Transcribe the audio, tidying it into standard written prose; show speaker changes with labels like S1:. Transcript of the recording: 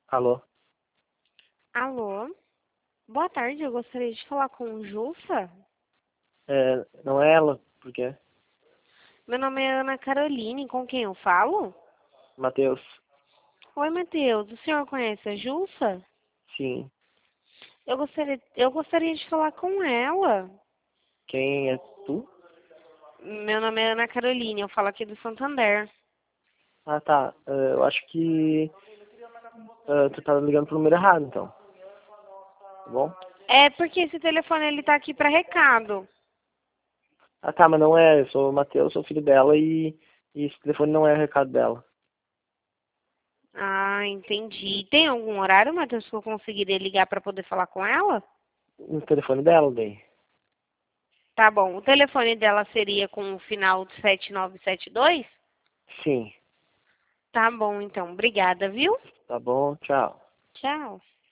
S1: Alô?
S2: Alô? Boa tarde, eu gostaria de falar com o Jussa.
S1: Não é ela, por quê?
S2: Meu nome é Ana Caroline, com quem eu falo?
S1: Matheus?
S2: Oi, Matheus, o senhor conhece a Jussa?
S1: Sim.
S2: Eu gostaria de falar com ela.
S1: Quem é tu?
S2: Meu nome é Ana Caroline, eu falo aqui do Santander.
S1: Ah, tá. Eu acho que tu tá ligando pro número errado, então. Tá bom?
S2: É porque esse telefone ele tá aqui para recado.
S1: Ah, tá, mas não é. Eu sou o Matheus, sou filho dela e esse telefone não é o recado dela.
S2: Ah, entendi. Tem algum horário, Matheus, que eu conseguiria ligar para poder falar com ela?
S1: O telefone dela, daí.
S2: Tá bom. O telefone dela seria com o final de 7972?
S1: Sim.
S2: Tá bom, então. Obrigada, viu?
S1: Tá bom, tchau.
S2: Tchau.